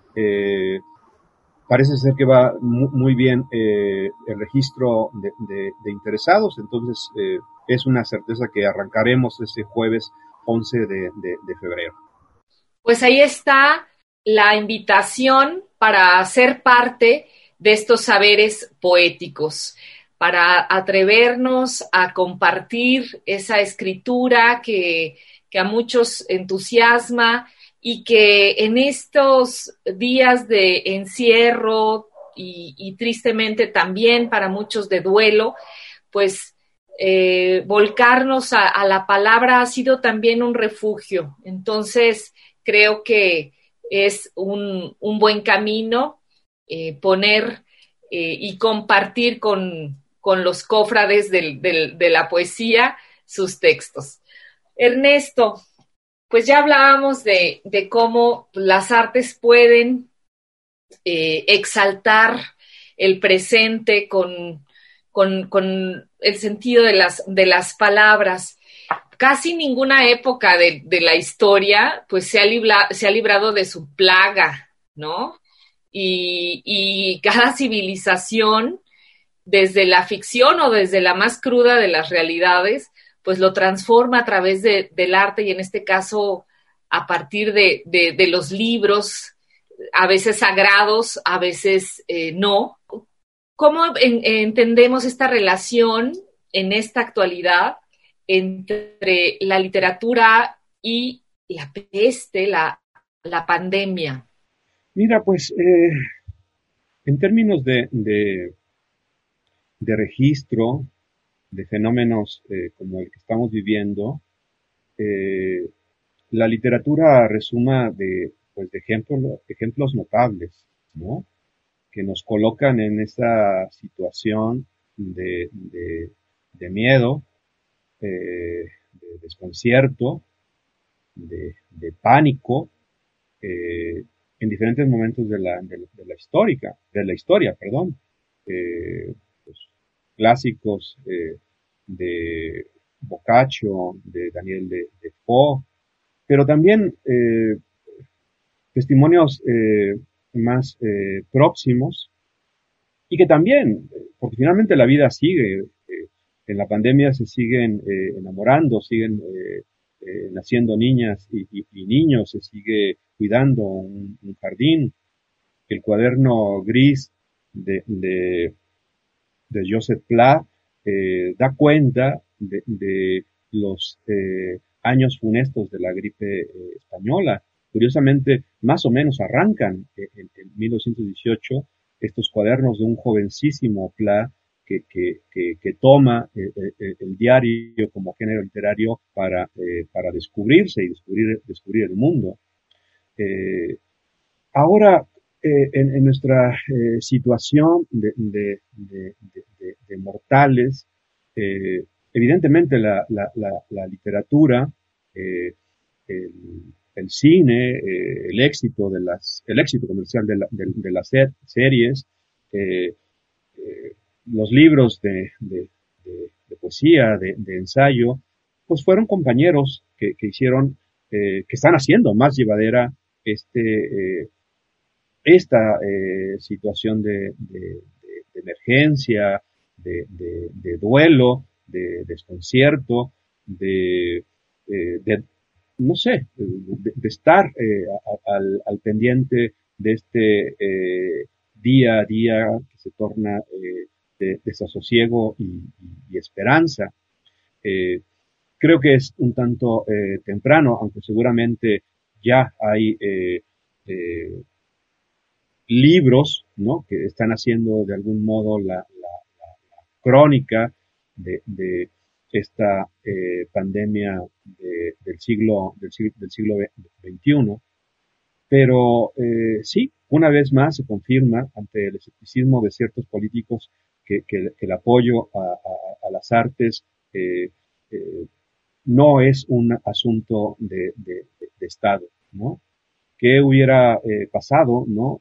S9: Eh, parece ser que va muy, muy bien eh, el registro de, de, de interesados, entonces eh, es una certeza que arrancaremos ese jueves once de, de, de febrero.
S7: Pues ahí está la invitación para ser parte de estos saberes poéticos, para atrevernos a compartir esa escritura que, que a muchos entusiasma y que en estos días de encierro y, y tristemente también para muchos de duelo, pues eh, volcarnos a, a la palabra ha sido también un refugio. Entonces creo que es un, un buen camino eh, poner eh, y compartir con con los cofrades del, del, de la poesía sus textos. Ernesto, pues ya hablábamos de, de cómo las artes pueden eh, exaltar el presente con, con, con el sentido de las, de las palabras. Casi ninguna época de, de la historia pues se ha, libra, se ha librado de su plaga, ¿no? Y, y cada civilización, desde la ficción o desde la más cruda de las realidades, pues lo transforma a través de, del arte y en este caso a partir de, de, de los libros, a veces sagrados, a veces eh, no. ¿Cómo en, entendemos esta relación en esta actualidad entre la literatura y la peste, la, la pandemia?
S9: Mira, pues eh, en términos de, de, de registro de fenómenos eh, como el que estamos viviendo, eh, la literatura resuma de, pues, de ejemplos, ejemplos notables, ¿no? Que nos colocan en esa situación de, de, de miedo, eh, de desconcierto, de, de pánico, eh, en diferentes momentos de la, de, de la histórica, de la historia, perdón. Eh, pues, clásicos eh, de Boccaccio, de Daniel de, de Defoe, pero también eh, testimonios eh, más eh, próximos y que también, porque finalmente la vida sigue, eh, en la pandemia se siguen eh, enamorando, siguen eh, eh, naciendo niñas y, y, y niños, se sigue cuidando un, un jardín. El cuaderno gris de, de, de Joseph Pla eh, da cuenta de, de los eh, años funestos de la gripe eh, española. Curiosamente, más o menos arrancan eh, en, en mil novecientos dieciocho estos cuadernos de un jovencísimo Pla que, que, que, que toma eh, eh, el diario como género literario para, eh, para descubrirse y descubrir, descubrir el mundo. Eh, ahora, eh, en, en nuestra eh, situación de, de, de, de, de mortales, eh, evidentemente la, la, la, la literatura, eh, el, el cine, eh, el éxito de las, el éxito comercial de, la, de, de las ser, series, eh, eh, los libros de, de, de, de poesía, de, de ensayo, pues fueron compañeros que, que hicieron, eh, que están haciendo más llevadera este, eh, esta eh, situación de, de, de, de emergencia, de, de, de duelo, de desconcierto, de, eh, de no sé, de, de estar eh, a, al, al pendiente de este eh, día a día que se torna eh, de desasosiego y, y, y esperanza. Eh, creo que es un tanto eh, temprano, aunque seguramente ya hay eh, eh, libros, ¿no?, que están haciendo de algún modo la, la, la, la crónica de, de esta eh, pandemia de, del siglo del, del siglo veintiuno, pero eh, sí, una vez más se confirma ante el escepticismo de ciertos políticos que, que, que el apoyo a, a, a las artes eh, eh, no es un asunto de, de, de Estado, ¿no? ¿Qué hubiera eh, pasado, ¿no?,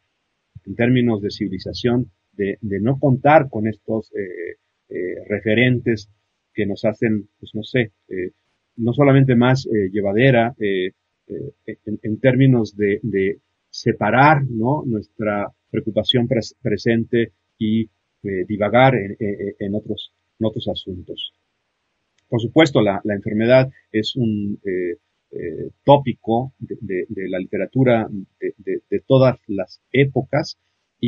S9: en términos de civilización, de, de no contar con estos eh, eh, referentes que nos hacen, pues no sé, eh, no solamente más eh, llevadera, eh, eh, en, en términos de, de separar, ¿no?, nuestra preocupación pres presente y eh, divagar en, en, en, otros, en otros asuntos. Por supuesto, la, la enfermedad es un eh, eh, tópico de, de, de la literatura de, de, de todas las épocas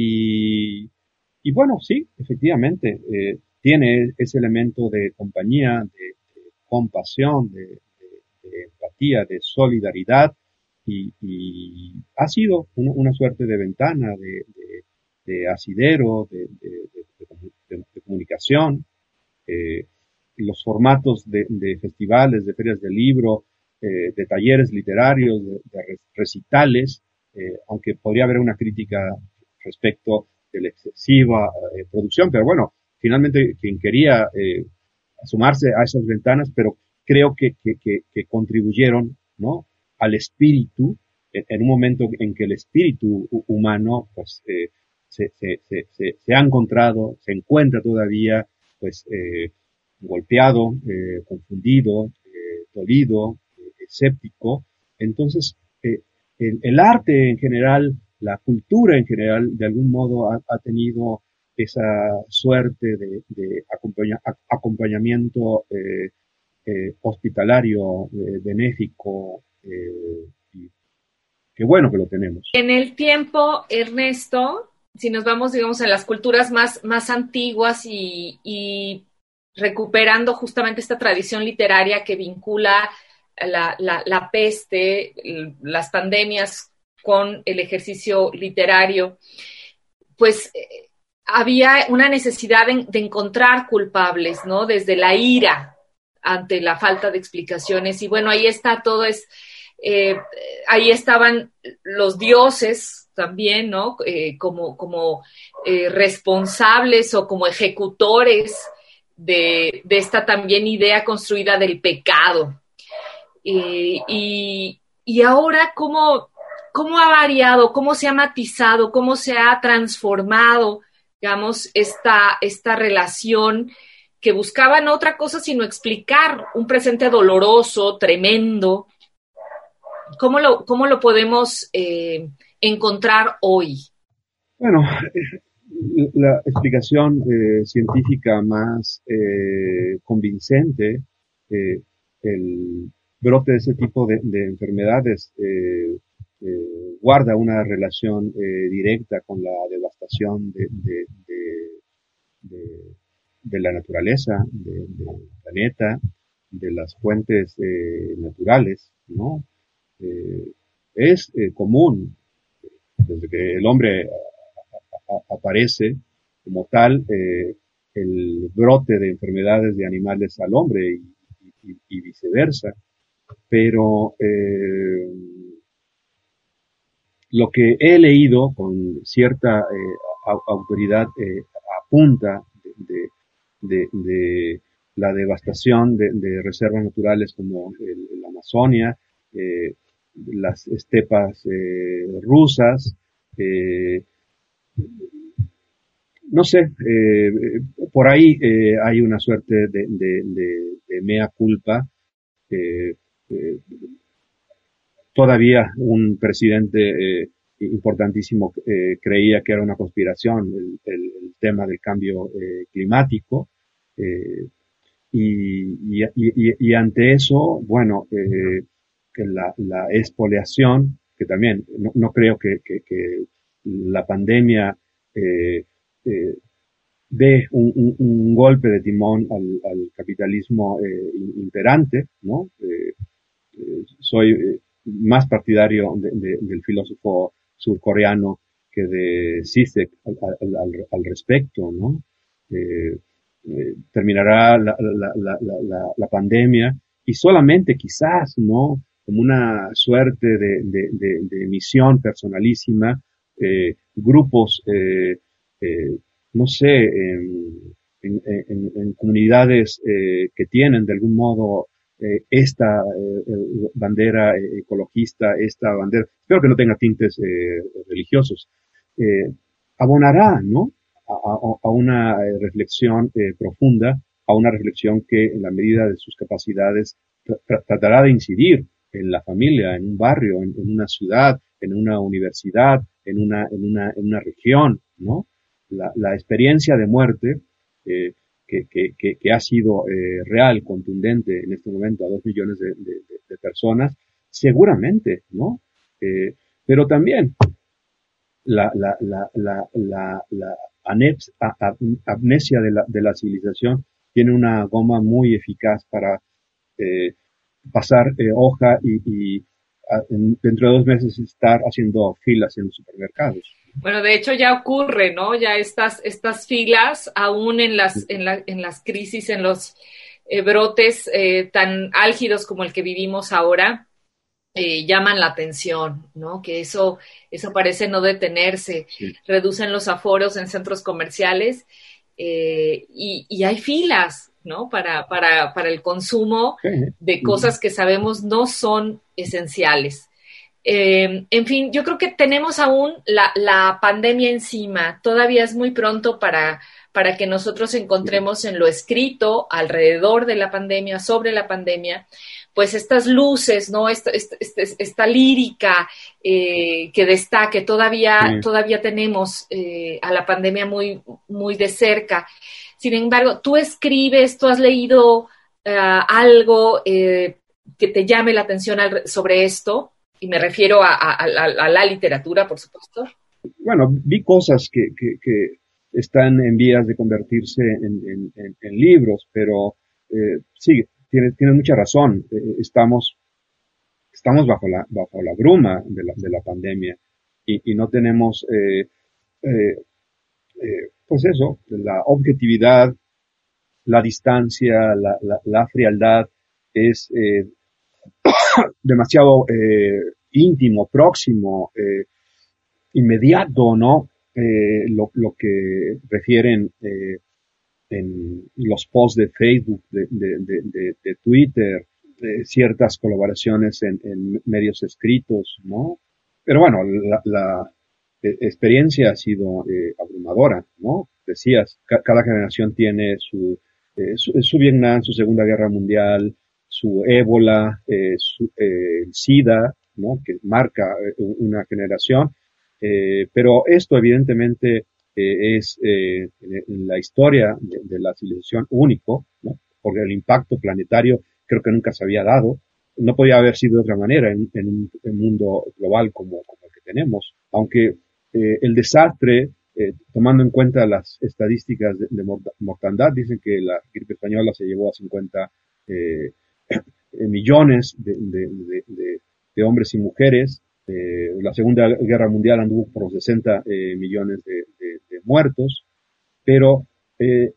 S9: y, y bueno, sí, efectivamente, eh, tiene ese elemento de compañía, de, de compasión, de, de, de empatía, de solidaridad y, y ha sido una, una suerte de ventana, de, de, de asidero, de, de, de, de comunicación. Eh, los formatos de, de festivales, de ferias de libro, eh, de talleres literarios, de, de recitales, eh, aunque podría haber una crítica respecto de la excesiva eh, producción, pero bueno, finalmente quien quería eh, sumarse a esas ventanas, pero creo que, que, que, que contribuyeron, ¿no?, al espíritu, en, en un momento en que el espíritu humano pues eh, se, se, se, se, se ha encontrado, se encuentra todavía pues eh, golpeado, eh, confundido, eh, dolido, eh, escéptico. Entonces, eh, el, el arte en general, la cultura en general, de algún modo ha, ha tenido esa suerte de, de acompaña, acompañamiento eh, eh, hospitalario, eh, benéfico, eh, y qué bueno que lo tenemos.
S7: En el tiempo, Ernesto, si nos vamos, digamos, a las culturas más, más antiguas y, y recuperando justamente esta tradición literaria que vincula la, la, la peste, las pandemias con el ejercicio literario, pues eh, había una necesidad de, de encontrar culpables, ¿no? Desde la ira ante la falta de explicaciones. Y bueno, ahí está todo, es, eh, ahí estaban los dioses también, ¿no? Eh, como como eh, responsables o como ejecutores de, de esta también idea construida del pecado. Eh, y, y ahora, ¿cómo, ¿cómo ha variado, cómo se ha matizado, cómo se ha transformado, digamos, esta, esta relación que buscaba no otra cosa sino explicar un presente doloroso, tremendo? ¿Cómo lo, cómo lo podemos eh, encontrar hoy?
S9: Bueno, la explicación eh, científica más eh, convincente, eh, el brote de ese tipo de, de enfermedades eh, eh, guarda una relación eh, directa con la devastación de, de, de, de, de la naturaleza, de, del planeta, de las fuentes eh, naturales, ¿no? Eh, es eh, común, desde que el hombre a, a, aparece como tal, eh, el brote de enfermedades de animales al hombre y, y, y viceversa. Pero eh, lo que he leído con cierta eh, autoridad eh, apunta de, de, de, de la devastación de, de reservas naturales como el, el Amazonia, eh, las estepas eh, rusas, eh, no sé, eh, por ahí eh, hay una suerte de, de, de, de mea culpa. Eh, eh, todavía un presidente eh, importantísimo eh, creía que era una conspiración el, el, el tema del cambio eh, climático, eh, y, y, y, y ante eso, bueno, eh, que la, la expoliación, que también no, no creo que, que, que la pandemia eh, eh, dé un, un, un golpe de timón al, al capitalismo eh, imperante, ¿no? Eh, eh, soy eh, más partidario de, de, del filósofo surcoreano que de Zizek al, al, al respecto, ¿no? Eh, eh, terminará la, la, la, la, la pandemia y solamente quizás, ¿no? Como una suerte de, de, de, de misión personalísima, eh, grupos, eh, eh, no sé, en, en, en, en comunidades eh, que tienen de algún modo eh, esta eh, bandera ecologista, esta bandera, espero que no tenga tintes eh, religiosos, eh, abonará, ¿no? A, a, a una reflexión eh, profunda, a una reflexión que en la medida de sus capacidades tra- tratará de incidir en la familia, en un barrio, en, en una ciudad, en una universidad, en una, en una, en una región, ¿no? La, la experiencia de muerte eh, que, que, que, que ha sido eh, real, contundente en este momento a dos millones de, de, de personas, seguramente, ¿no? Eh, pero también la, la, la, la, la, la anex, a, a, amnesia de la, de la civilización tiene una goma muy eficaz para eh, pasar eh, hoja y, y a, en, dentro de dos meses estar haciendo filas en los supermercados.
S7: Bueno, de hecho ya ocurre, ¿no? Ya estas, estas filas, aún en las, en la, en las crisis, en los eh, brotes eh, tan álgidos como el que vivimos ahora, eh, llaman la atención, ¿no? Que eso, eso parece no detenerse. Sí. Reducen los aforos en centros comerciales eh, y, y hay filas, ¿no? Para, para, para el consumo de cosas que sabemos no son esenciales. Eh, en fin, yo creo que tenemos aún la, la pandemia encima. Todavía es muy pronto para, para que nosotros encontremos en lo escrito alrededor de la pandemia, sobre la pandemia, pues estas luces, ¿no? Esta, esta, esta, esta lírica eh, que destaque. Todavía, sí. todavía tenemos eh, a la pandemia muy, muy de cerca. Sin embargo, tú escribes, tú has leído uh, algo eh, que te llame la atención al, sobre esto. Y me refiero a, a, a, a la literatura, por supuesto.
S9: Bueno, vi cosas que, que, que están en vías de convertirse en, en, en, en libros, pero eh, sí, tienes, tienes mucha razón. Eh, estamos estamos bajo la, bajo la bruma de la, de la pandemia y, y no tenemos, eh, eh, eh, pues eso, la objetividad, la distancia, la, la, la frialdad es eh, demasiado eh, íntimo, próximo, eh, inmediato, ¿no? Eh, lo, lo que refieren eh, en los posts de Facebook, de, de, de, de, de Twitter, de ciertas colaboraciones en, en medios escritos, ¿no? Pero bueno, la, la eh, experiencia ha sido eh, abrumadora, ¿no? Decías, ca- cada generación tiene su, eh, su, su Vietnam, su Segunda Guerra Mundial, su ébola, eh, su eh, SIDA, ¿no? Que marca eh, una generación. Eh, pero esto evidentemente eh, es eh, en la historia de, de la civilización único, ¿no? Porque el impacto planetario creo que nunca se había dado. No podía haber sido de otra manera en, en un en mundo global como, como el que tenemos. Aunque eh, el desastre, eh, tomando en cuenta las estadísticas de, de mortandad, dicen que la gripe española se llevó a cincuenta eh, millones de, de, de, de, de hombres y mujeres. Eh, la Segunda Guerra Mundial anduvo por los sesenta eh, millones de, de, de muertos, pero eh,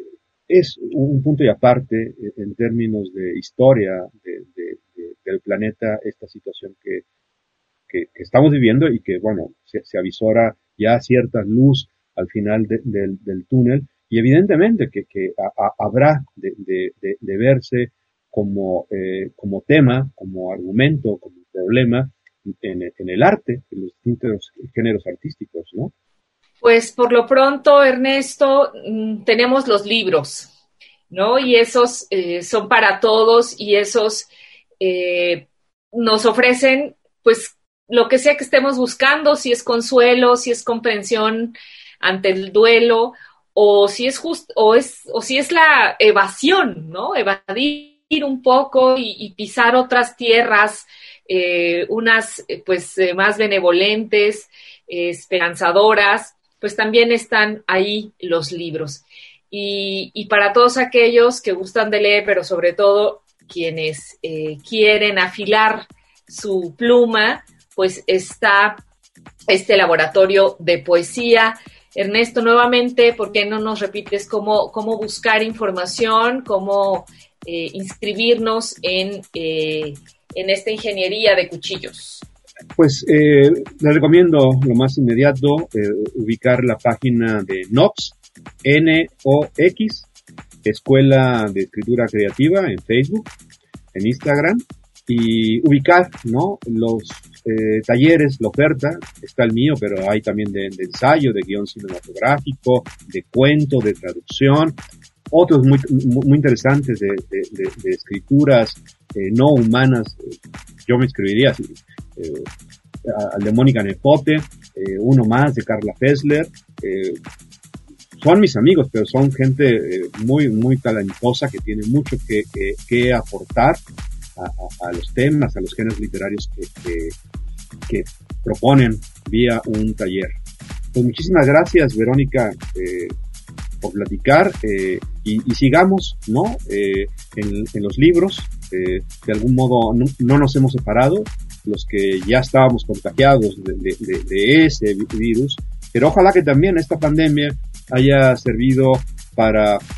S9: es un punto y aparte eh, en términos de historia de, de, de, del planeta esta situación que, que, que estamos viviendo y que, bueno, se, se avisora ya cierta luz al final de, de, del túnel y evidentemente que, que a, a, habrá de, de, de, de verse como, eh, como tema, como argumento, como problema En, en el arte, en los distintos géneros artísticos, ¿no?
S7: Pues por lo pronto, Ernesto, tenemos los libros, ¿no? Y esos eh, son para todos y esos eh, nos ofrecen, pues, lo que sea que estemos buscando, si es consuelo, si es comprensión ante el duelo, o si es justo, o es, o si es la evasión, ¿no? Evadir un poco y, y pisar otras tierras, Eh, unas pues eh, más benevolentes, eh, esperanzadoras, pues también están ahí los libros. Y, y para todos aquellos que gustan de leer, pero sobre todo quienes eh, quieren afilar su pluma, pues está este laboratorio de poesía. Ernesto, nuevamente, ¿por qué no nos repites cómo, cómo buscar información, cómo eh, inscribirnos en... Eh, en esta ingeniería de cuchillos?
S9: Pues eh, les recomiendo lo más inmediato eh, ubicar la página de Nox, N O X, Escuela de Escritura Creativa en Facebook, en Instagram, y ubicar, ¿no? Los eh, talleres, la oferta, está el mío, pero hay también de, de ensayo, de guión cinematográfico, de cuento, de traducción, otros muy, muy interesantes de, de, de, de escrituras eh, no humanas. Yo me escribiría así, eh, al de Mónica Nepote, eh, uno más de Carla Fessler. Eh, son mis amigos, pero son gente eh, muy, muy talentosa que tiene mucho que, que, que aportar a, a, a los temas, a los géneros literarios que, que, que proponen vía un taller. Pues muchísimas gracias, Verónica, eh, por platicar, eh, y, y sigamos, ¿no? Eh, en, en los libros, eh, de algún modo no, no nos hemos separado, los que ya estábamos contagiados de, de, de, de ese virus, pero ojalá que también esta pandemia haya servido para eh,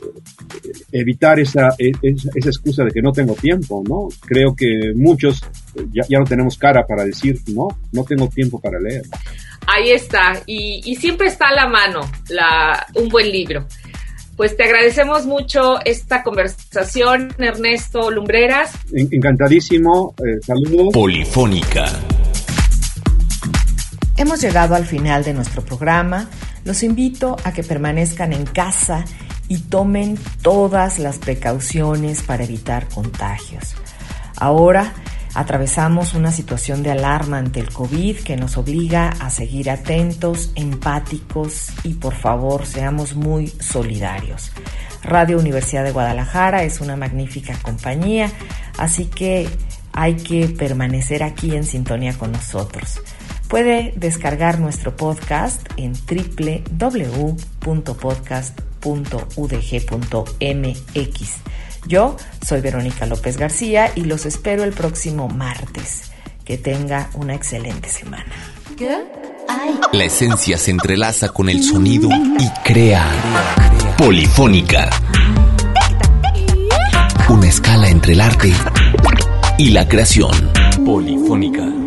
S9: evitar esa, esa, esa excusa de que no tengo tiempo, ¿no? Creo que muchos ya, ya no tenemos cara para decir, no, no tengo tiempo para leer.
S7: Ahí está, y, y siempre está a la mano la, un buen libro. Pues te agradecemos mucho esta conversación, Ernesto Lumbreras.
S9: Encantadísimo, eh, saludos.
S1: Polifónica.
S2: Hemos llegado al final de nuestro programa. Los invito a que permanezcan en casa y tomen todas las precauciones para evitar contagios. Ahora atravesamos una situación de alarma ante el COVID que nos obliga a seguir atentos, empáticos y, por favor, seamos muy solidarios. Radio Universidad de Guadalajara es una magnífica compañía, así que hay que permanecer aquí en sintonía con nosotros. Puede descargar nuestro podcast en doble u doble u doble u punto podcast punto u d g punto m x. Yo soy Verónica López García y los espero el próximo martes. Que tenga una excelente semana.
S1: La esencia se entrelaza con el sonido y crea Polifónica. Una escala entre el arte y la creación. Polifónica.